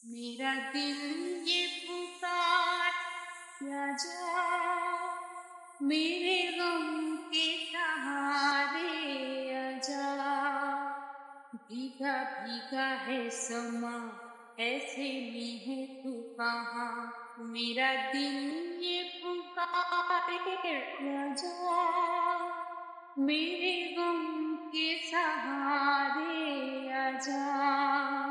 मेरा दिल ये पुकार आजा, मेरे गम के सहारे आजा। भीगा भीगा है समा, ऐसे में है तू कहाँ। मेरा दिल ये पुकारे आजा, मेरे गम के सहारे आजा।